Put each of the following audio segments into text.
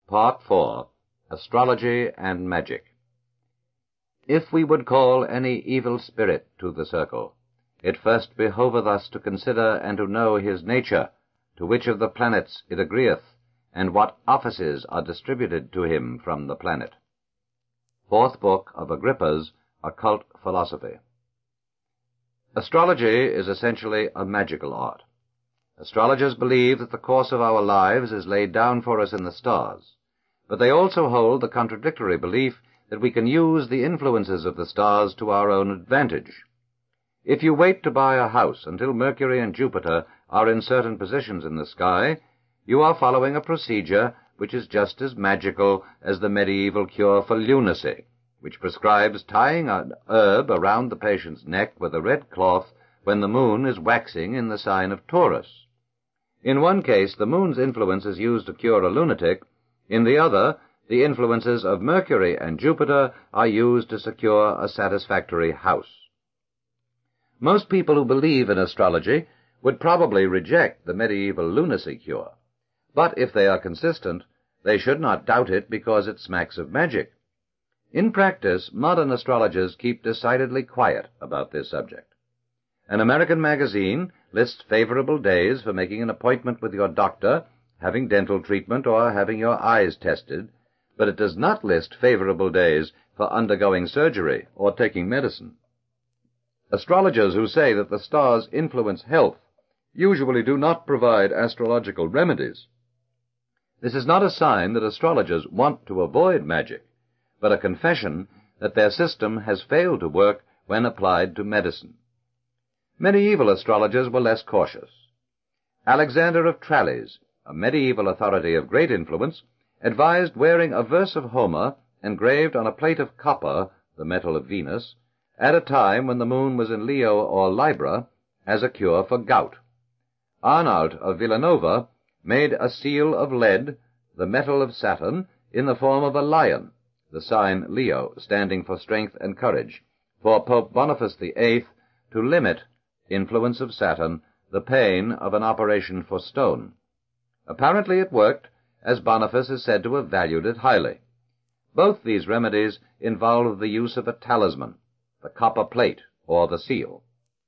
Part 4. Astrology and Magic. If we would call any evil spirit to the circle, it first behoveth us to consider and to know his nature, to which of the planets it agreeth, and what offices are distributed to him from the planet. Fourth Book of Agrippa's Occult Philosophy. Astrology is essentially a magical art. Astrologers believe that the course of our lives is laid down for us in the stars, but they also hold the contradictory belief that we can use the influences of the stars to our own advantage. If you wait to buy a house until Mercury and Jupiter are in certain positions in the sky, you are following a procedure which is just as magical as the medieval cure for lunacy, which prescribes tying an herb around the patient's neck with a red cloth when the moon is waxing in the sign of Taurus. In one case, the moon's influence is used to cure a lunatic. In the other, the influences of Mercury and Jupiter are used to secure a satisfactory house. Most people who believe in astrology would probably reject the medieval lunacy cure, but if they are consistent, they should not doubt it because it smacks of magic. In practice, modern astrologers keep decidedly quiet about this subject. An American magazine lists favorable days for making an appointment with your doctor, having dental treatment, or having your eyes tested, but it does not list favorable days for undergoing surgery or taking medicine. Astrologers who say that the stars influence health usually do not provide astrological remedies. This is not a sign that astrologers want to avoid magic, but a confession that their system has failed to work when applied to medicine. Medieval astrologers were less cautious. Alexander of Tralles, a medieval authority of great influence, advised wearing a verse of Homer engraved on a plate of copper, the metal of Venus, at a time when the moon was in Leo or Libra, as a cure for gout. Arnauld of Villanova made a seal of lead, the metal of Saturn, in the form of a lion, the sign Leo, standing for strength and courage, for Pope Boniface VIII to limit influence of Saturn, the pain of an operation for stone. Apparently it worked, as Boniface is said to have valued it highly. Both these remedies involve the use of a talisman, the copper plate, or the seal.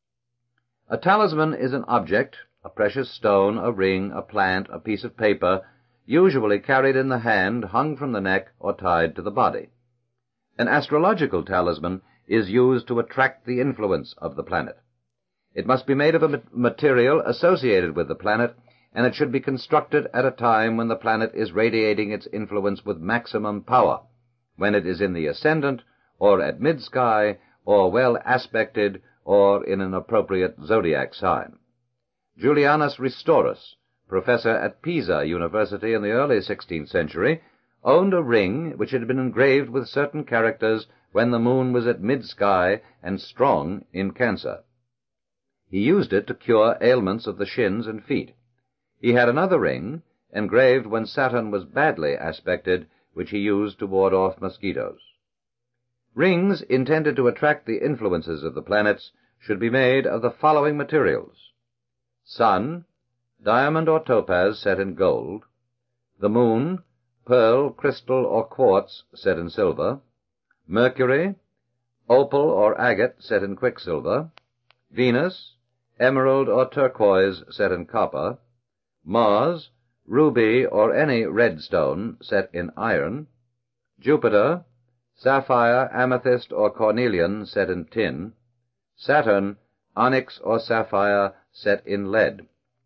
A talisman is an object, a precious stone, a ring, a plant, a piece of paper, usually carried in the hand, hung from the neck, or tied to the body. An astrological talisman is used to attract the influence of the planet. It must be made of a material associated with the planet, and it should be constructed at a time when the planet is radiating its influence with maximum power, when it is in the ascendant, or at mid-sky, or well aspected, or in an appropriate zodiac sign. Julianus Ristorus, professor at Pisa University in the early 16th century, owned a ring which had been engraved with certain characters when the moon was at mid-sky and strong in Cancer. He used it to cure ailments of the shins and feet. He had another ring, engraved when Saturn was badly aspected, which he used to ward off mosquitoes. Rings intended to attract the influences of the planets should be made of the following materials: sun, diamond or topaz set in gold; the moon, pearl, crystal, or quartz set in silver; Mercury, opal or agate set in quicksilver; Venus, emerald or turquoise set in copper; Mars, ruby or any red stone set in iron; Jupiter, sapphire, amethyst, or cornelian set in tin; Saturn, onyx or sapphire set in lead.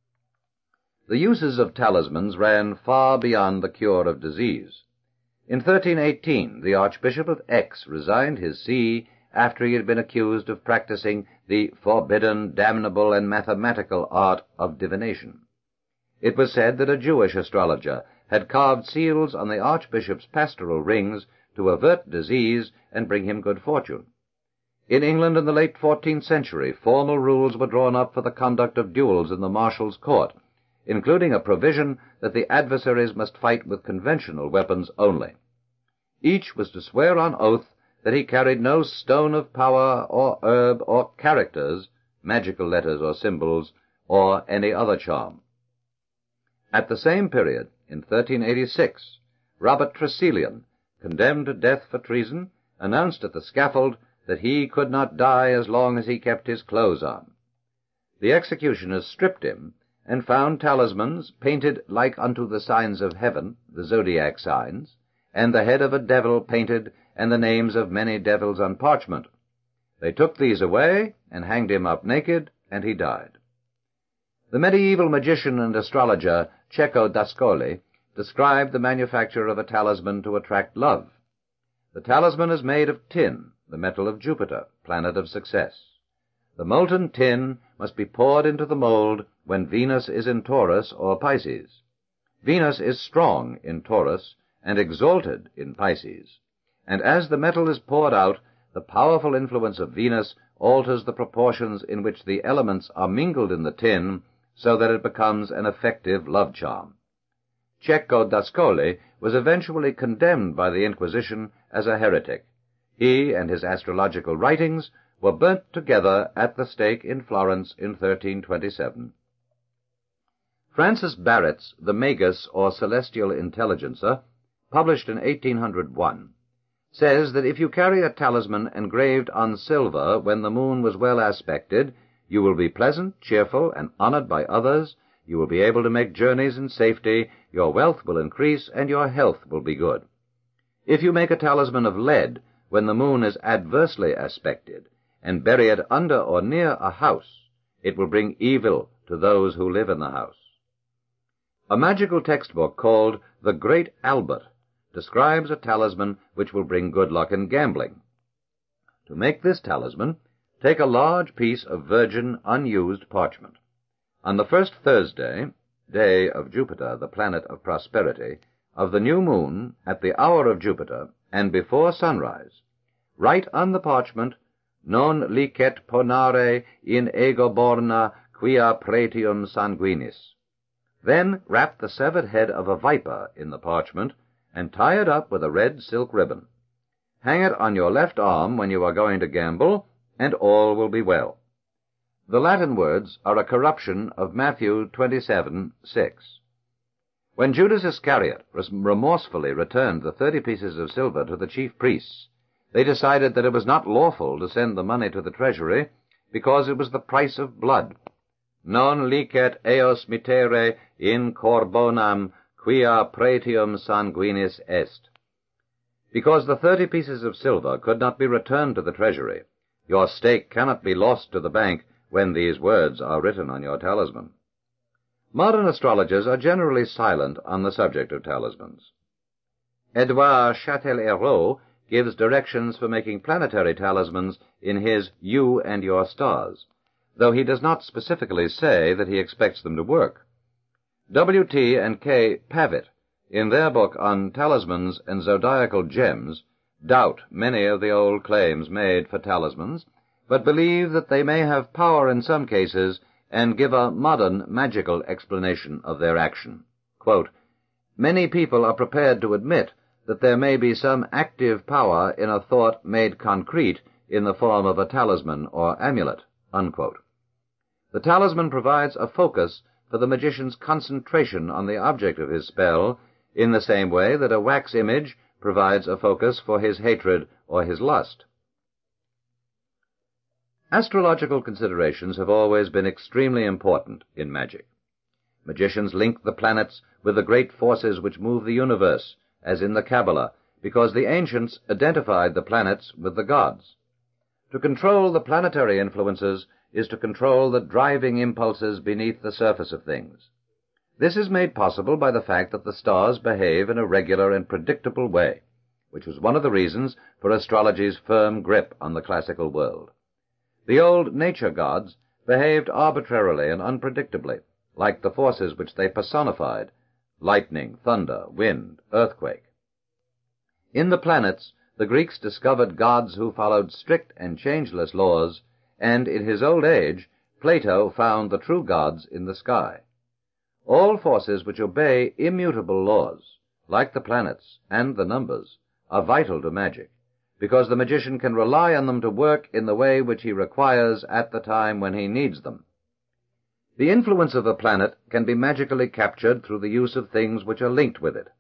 The uses of talismans ran far beyond the cure of disease. In 1318, the Archbishop of Aix resigned his see after he had been accused of practicing the forbidden, damnable, and mathematical art of divination. It was said that a Jewish astrologer had carved seals on the archbishop's pastoral rings to avert disease and bring him good fortune. In England in the late 14th century, formal rules were drawn up for the conduct of duels in the marshal's court, including a provision that the adversaries must fight with conventional weapons only. Each was to swear on oath that he carried no stone of power or herb or characters, magical letters or symbols, or any other charm. At the same period, in 1386, Robert Tresilian, condemned to death for treason, announced at the scaffold that he could not die as long as he kept his clothes on. The executioners stripped him, and found talismans painted like unto the signs of heaven, the zodiac signs, and the head of a devil painted, and the names of many devils on parchment. They took these away, and hanged him up naked, and he died. The medieval magician and astrologer Cecco d'Ascoli described the manufacture of a talisman to attract love. The talisman is made of tin, the metal of Jupiter, planet of success. The molten tin must be poured into the mold when Venus is in Taurus or Pisces. Venus is strong in Taurus and exalted in Pisces, and as the metal is poured out, the powerful influence of Venus alters the proportions in which the elements are mingled in the tin so that it becomes an effective love charm. Cecco d'Ascoli was eventually condemned by the Inquisition as a heretic. He and his astrological writings were burnt together at the stake in Florence in 1327. Francis Barrett's The Magus, or Celestial Intelligencer, published in 1801, says that if you carry a talisman engraved on silver when the moon was well aspected, you will be pleasant, cheerful, and honored by others, you will be able to make journeys in safety, your wealth will increase, and your health will be good. If you make a talisman of lead when the moon is adversely aspected, and bury it under or near a house, it will bring evil to those who live in the house. A magical textbook called The Great Albert describes a talisman which will bring good luck in gambling. To make this talisman, take a large piece of virgin, unused parchment. On the first Thursday, day of Jupiter, the planet of prosperity, of the new moon, at the hour of Jupiter, and before sunrise, write on the parchment, Non licet ponare in ego borna quia pretium sanguinis. Then wrap the severed head of a viper in the parchment, and tie it up with a red silk ribbon. Hang it on your left arm when you are going to gamble, and all will be well. The Latin words are a corruption of Matthew 27:6. When Judas Iscariot remorsefully returned the 30 pieces of silver to the chief priests, they decided that it was not lawful to send the money to the treasury, because it was the price of blood. Non licet eos mittere in corbonam quia pretium sanguinis est. Because the 30 pieces of silver could not be returned to the treasury, your stake cannot be lost to the bank when these words are written on your talisman. Modern astrologers are generally silent on the subject of talismans. Edouard Châtellerault gives directions for making planetary talismans in his You and Your Stars, though he does not specifically say that he expects them to work. W.T. and K. Pavitt, in their book on talismans and zodiacal gems, doubt many of the old claims made for talismans, but believe that they may have power in some cases and give a modern magical explanation of their action. Quote, Many people are prepared to admit that there may be some active power in a thought made concrete in the form of a talisman or amulet. Unquote. The talisman provides a focus for the magician's concentration on the object of his spell, in the same way that a wax image provides a focus for his hatred or his lust. Astrological considerations have always been extremely important in magic. Magicians link the planets with the great forces which move the universe, as in the Kabbalah, because the ancients identified the planets with the gods. To control the planetary influences is to control the driving impulses beneath the surface of things. This is made possible by the fact that the stars behave in a regular and predictable way, which was one of the reasons for astrology's firm grip on the classical world. The old nature gods behaved arbitrarily and unpredictably, like the forces which they personified, lightning, thunder, wind, earthquake. In the planets, the Greeks discovered gods who followed strict and changeless laws, and in his old age, Plato found the true gods in the sky. All forces which obey immutable laws, like the planets and the numbers, are vital to magic, because the magician can rely on them to work in the way which he requires at the time when he needs them. The influence of a planet can be magically captured through the use of things which are linked with it.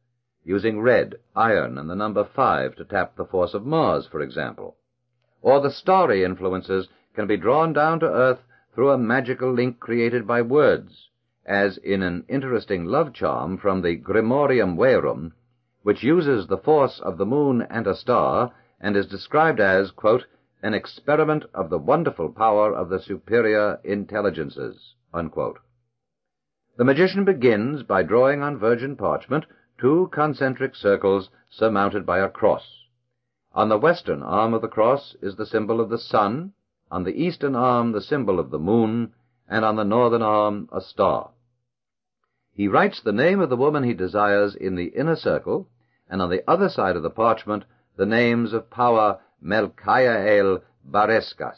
using red, iron, and the number 5 to tap the force of Mars, for example. Or the starry influences can be drawn down to earth through a magical link created by words, as in an interesting love charm from the Grimorium Verum, which uses the force of the moon and a star, and is described as, quote, an experiment of the wonderful power of the superior intelligences, unquote. The magician begins by drawing on virgin parchment 2 concentric circles surmounted by a cross. On the western arm of the cross is the symbol of the sun, on the eastern arm the symbol of the moon, and on the northern arm a star. He writes the name of the woman he desires in the inner circle, and on the other side of the parchment the names of power Melchiael Bareskas.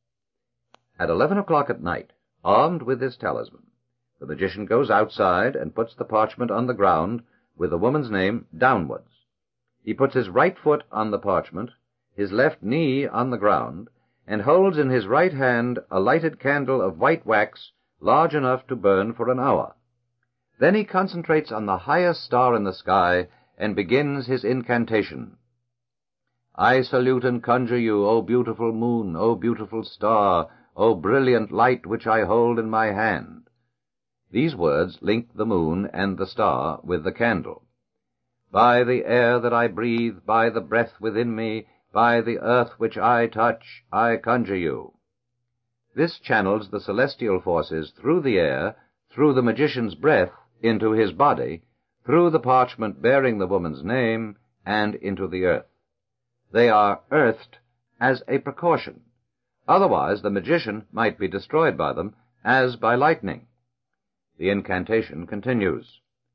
At 11 o'clock at night, armed with this talisman, the magician goes outside and puts the parchment on the ground with the woman's name downwards. He puts his right foot on the parchment, his left knee on the ground, and holds in his right hand a lighted candle of white wax large enough to burn for an hour. Then he concentrates on the highest star in the sky and begins his incantation. I salute and conjure you, O beautiful moon, O beautiful star, O brilliant light which I hold in my hand. These words link the moon and the star with the candle. By the air that I breathe, by the breath within me, by the earth which I touch, I conjure you. This channels the celestial forces through the air, through the magician's breath, into his body, through the parchment bearing the woman's name, and into the earth. They are earthed as a precaution. Otherwise the magician might be destroyed by them, as by lightning. The incantation continues.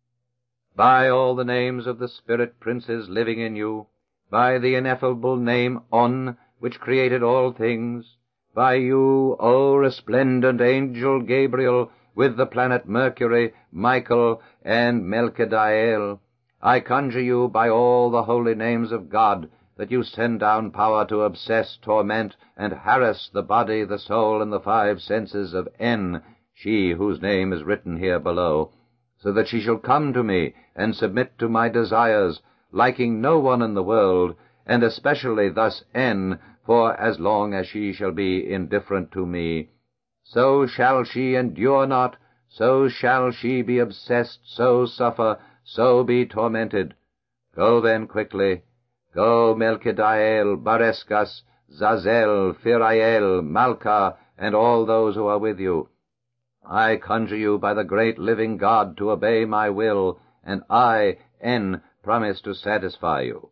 By all the names of the spirit princes living in you, by the ineffable name On, which created all things, by you, O resplendent angel Gabriel, with the planet Mercury, Michael, and Melchiael, I conjure you by all the holy names of God, that you send down power to obsess, torment, and harass the body, the soul, and the 5 senses of N, she whose name is written here below, so that she shall come to me and submit to my desires, liking no one in the world, and especially thus N, for as long as she shall be indifferent to me. So shall she endure not, so shall she be obsessed, so suffer, so be tormented. Go then quickly. Go, Melchiael, Bareskas, Zazel, Phirael, Malcha, and all those who are with you. I conjure you by the great living God to obey my will, and I, N, promise to satisfy you.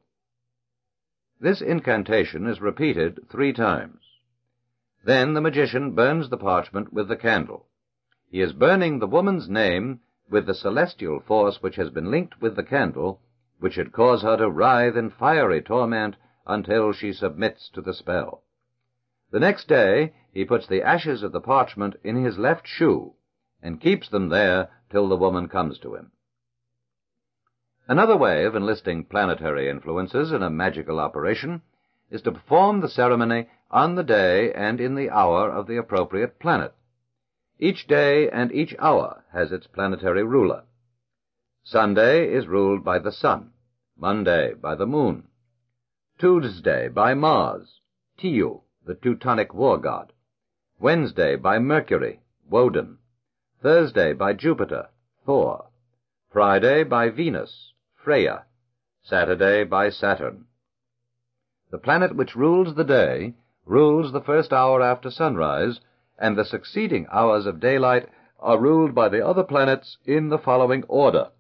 This incantation is repeated 3 times. Then the magician burns the parchment with the candle. He is burning the woman's name with the celestial force which has been linked with the candle, which should cause her to writhe in fiery torment until she submits to the spell. The next day he puts the ashes of the parchment in his left shoe, and keeps them there till the woman comes to him. Another way of enlisting planetary influences in a magical operation is to perform the ceremony on the day and in the hour of the appropriate planet. Each day and each hour has its planetary ruler. Sunday is ruled by the sun, Monday by the moon, Tuesday by Mars, Tiyu, the Teutonic war god, Wednesday by Mercury, Woden, Thursday by Jupiter, Thor, Friday by Venus, Freya, Saturday by Saturn. The planet which rules the day rules the first hour after sunrise, and the succeeding hours of daylight are ruled by the other planets in the following order: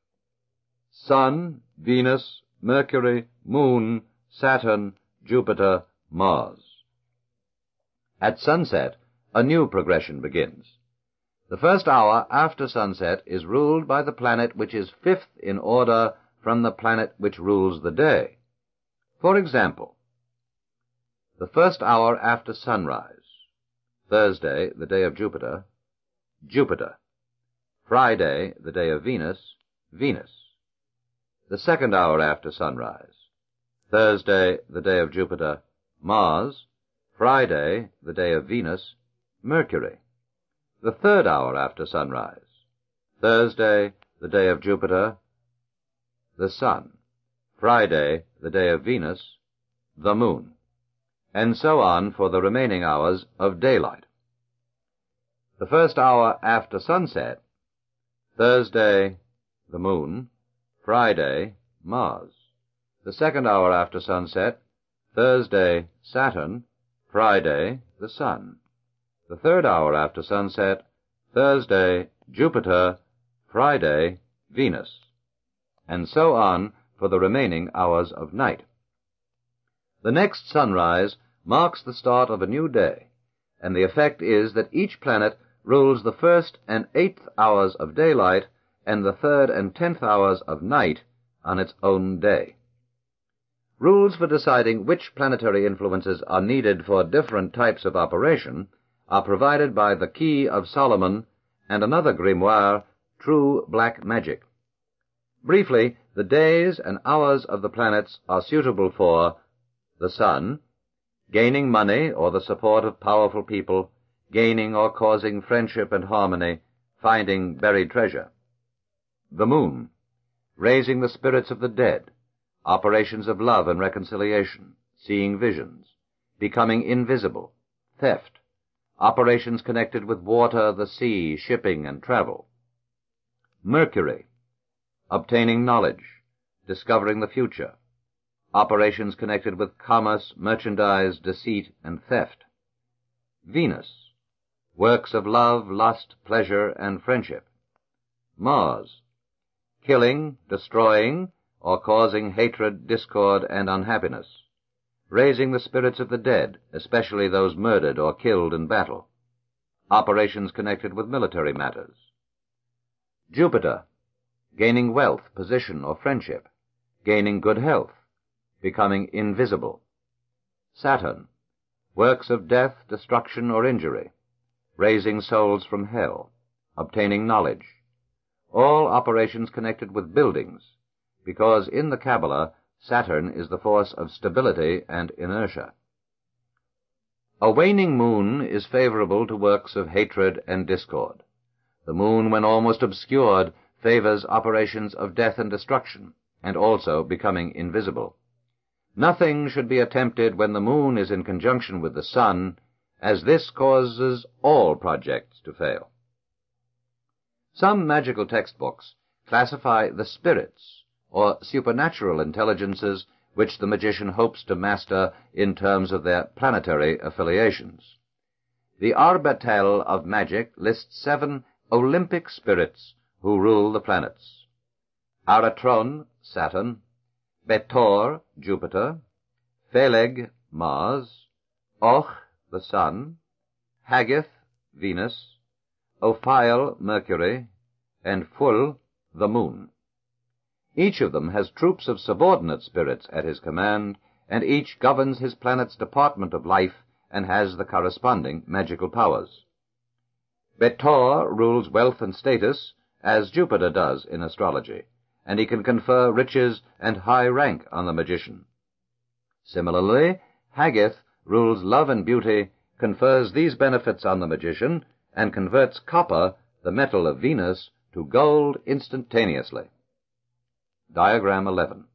Sun, Venus, Mercury, Moon, Saturn, Jupiter, Mars. At sunset, a new progression begins. The first hour after sunset is ruled by the planet which is 5th in order from the planet which rules the day. For example, the first hour after sunrise, Thursday, the day of Jupiter, Jupiter. Friday, the day of Venus, Venus. The second hour after sunrise, Thursday, the day of Jupiter, Mars. Friday, the day of Venus, Mercury. The third hour after sunrise, Thursday, the day of Jupiter, the sun. Friday, the day of Venus, the moon. And so on for the remaining hours of daylight. The first hour after sunset, Thursday, the moon. Friday, Mars. The second hour after sunset, Thursday, Saturn. Friday, the sun. The third hour after sunset, Thursday, Jupiter. Friday, Venus. And so on for the remaining hours of night. The next sunrise marks the start of a new day, and the effect is that each planet rules the first and 8th hours of daylight and the 3rd and 10th hours of night on its own day. Rules for deciding which planetary influences are needed for different types of operation are provided by the Key of Solomon and another grimoire, True Black Magic. Briefly, the days and hours of the planets are suitable for the sun, gaining money or the support of powerful people, gaining or causing friendship and harmony, finding buried treasure. The moon, raising the spirits of the dead, operations of love and reconciliation, seeing visions, becoming invisible, theft, operations connected with water, the sea, shipping, and travel. Mercury, obtaining knowledge, discovering the future, operations connected with commerce, merchandise, deceit, and theft. Venus, works of love, lust, pleasure, and friendship. Mars, killing, destroying, or causing hatred, discord, and unhappiness, raising the spirits of the dead, especially those murdered or killed in battle, operations connected with military matters. Jupiter, gaining wealth, position, or friendship, gaining good health, becoming invisible. Saturn, works of death, destruction, or injury, raising souls from hell, obtaining knowledge, all operations connected with buildings, because in the Kabbalah, Saturn is the force of stability and inertia. A waning moon is favorable to works of hatred and discord. The moon, when almost obscured, favors operations of death and destruction, and also becoming invisible. Nothing should be attempted when the moon is in conjunction with the sun, as this causes all projects to fail. Some magical textbooks classify the spirits, or supernatural intelligences, which the magician hopes to master in terms of their planetary affiliations. The Arbatel of magic lists 7 Olympic spirits who rule the planets: Aratron, Saturn; Betor, Jupiter; Phaleg, Mars; Och, the Sun; Haggith, Venus; Ophiel, Mercury; and Phul, the Moon. Each of them has troops of subordinate spirits at his command, and each governs his planet's department of life and has the corresponding magical powers. Betor rules wealth and status, as Jupiter does in astrology, and he can confer riches and high rank on the magician. Similarly, Haggith rules love and beauty, confers these benefits on the magician, and converts copper, the metal of Venus, to gold instantaneously. Diagram 11.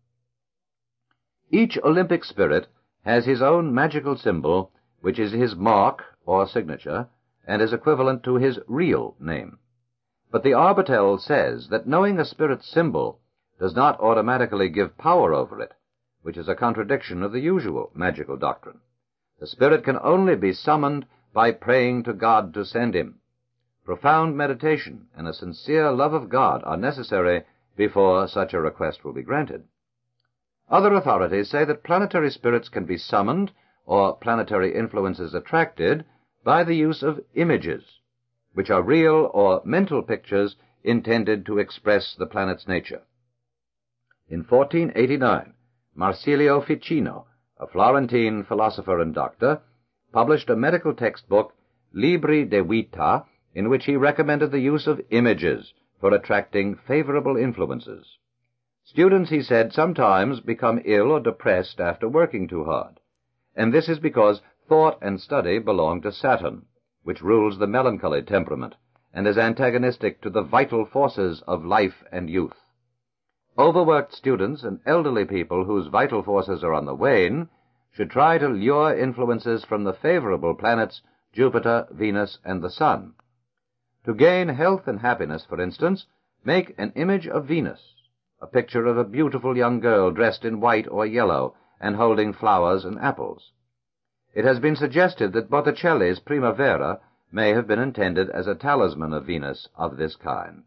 Each Olympic spirit has his own magical symbol, which is his mark or signature, and is equivalent to his real name. But the Arbatel says that knowing a spirit's symbol does not automatically give power over it, which is a contradiction of the usual magical doctrine. The spirit can only be summoned by praying to God to send him. Profound meditation and a sincere love of God are necessary before such a request will be granted. Other authorities say that planetary spirits can be summoned or planetary influences attracted by the use of images, which are real or mental pictures intended to express the planet's nature. In 1489, Marsilio Ficino, a Florentine philosopher and doctor, published a medical textbook, Libri de Vita, in which he recommended the use of images for attracting favorable influences. Students, he said, sometimes become ill or depressed after working too hard, and this is because thought and study belong to Saturn, which rules the melancholy temperament and is antagonistic to the vital forces of life and youth. Overworked students and elderly people whose vital forces are on the wane should try to lure influences from the favorable planets Jupiter, Venus, and the Sun. To gain health and happiness, for instance, make an image of Venus, a picture of a beautiful young girl dressed in white or yellow and holding flowers and apples. It has been suggested that Botticelli's Primavera may have been intended as a talisman of Venus of this kind.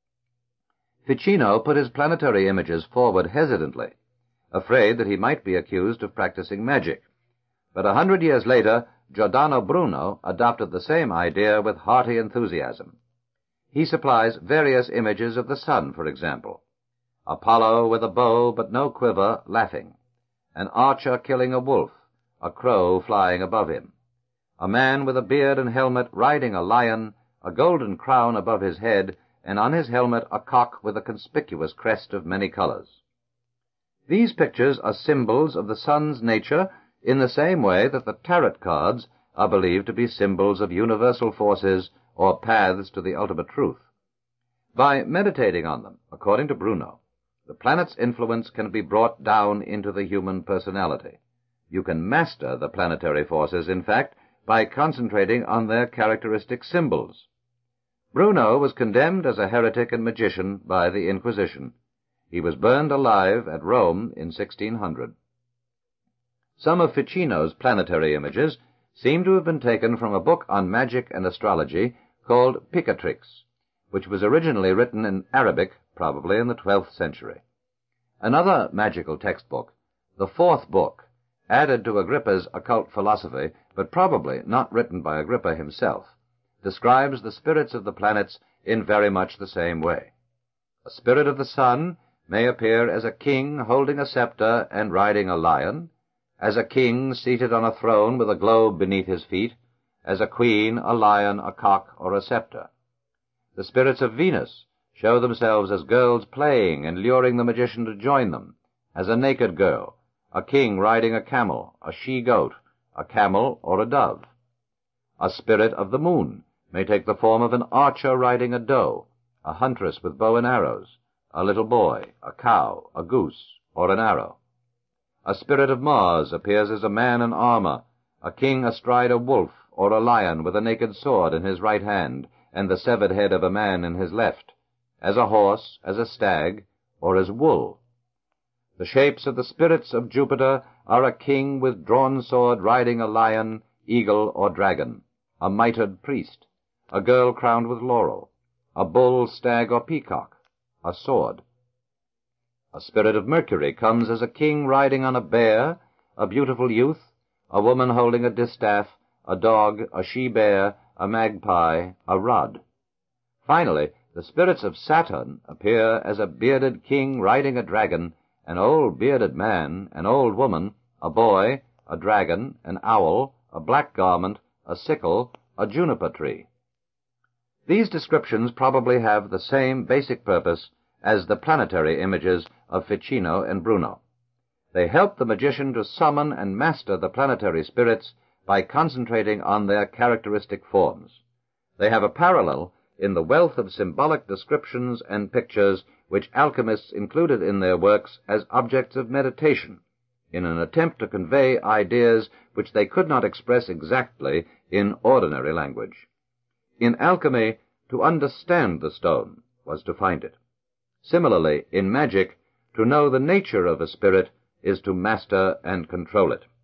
Ficino put his planetary images forward hesitantly, afraid that he might be accused of practicing magic. But 100 years later, Giordano Bruno adopted the same idea with hearty enthusiasm. He supplies various images of the sun, for example. Apollo with a bow but no quiver, laughing. An archer killing a wolf, a crow flying above him. A man with a beard and helmet riding a lion, a golden crown above his head, and on his helmet a cock with a conspicuous crest of many colors. These pictures are symbols of the sun's nature in the same way that the tarot cards are believed to be symbols of universal forces or paths to the ultimate truth. By meditating on them, according to Bruno, the planet's influence can be brought down into the human personality. You can master the planetary forces, in fact, by concentrating on their characteristic symbols. Bruno was condemned as a heretic and magician by the Inquisition. He was burned alive at Rome in 1600. Some of Ficino's planetary images seem to have been taken from a book on magic and astrology called Picatrix, which was originally written in Arabic, probably in the 12th century. Another magical textbook, the Fourth Book, added to Agrippa's occult philosophy, but probably not written by Agrippa himself, describes the spirits of the planets in very much the same way. A spirit of the sun may appear as a king holding a scepter and riding a lion, as a king seated on a throne with a globe beneath his feet, as a queen, a lion, a cock, or a scepter. The spirits of Venus show themselves as girls playing and luring the magician to join them, as a naked girl, a king riding a camel, a she-goat, a camel, or a dove. A spirit of the moon may take the form of an archer riding a doe, a huntress with bow and arrows, a little boy, a cow, a goose, or an arrow. A spirit of Mars appears as a man in armor, a king astride a wolf or a lion with a naked sword in his right hand and the severed head of a man in his left, as a horse, as a stag, or as wool. The shapes of the spirits of Jupiter are a king with drawn sword riding a lion, eagle, or dragon, a mitred priest, a girl crowned with laurel, a bull, stag, or peacock, a sword. A spirit of Mercury comes as a king riding on a bear, a beautiful youth, a woman holding a distaff, a dog, a she-bear, a magpie, a rod. Finally, the spirits of Saturn appear as a bearded king riding a dragon, an old bearded man, an old woman, a boy, a dragon, an owl, a black garment, a sickle, a juniper tree. These descriptions probably have the same basic purpose as the planetary images of Ficino and Bruno. They help the magician to summon and master the planetary spirits by concentrating on their characteristic forms. They have a parallel in the wealth of symbolic descriptions and pictures which alchemists included in their works as objects of meditation, in an attempt to convey ideas which they could not express exactly in ordinary language. In alchemy, to understand the stone was to find it. Similarly, in magic, to know the nature of a spirit is to master and control it.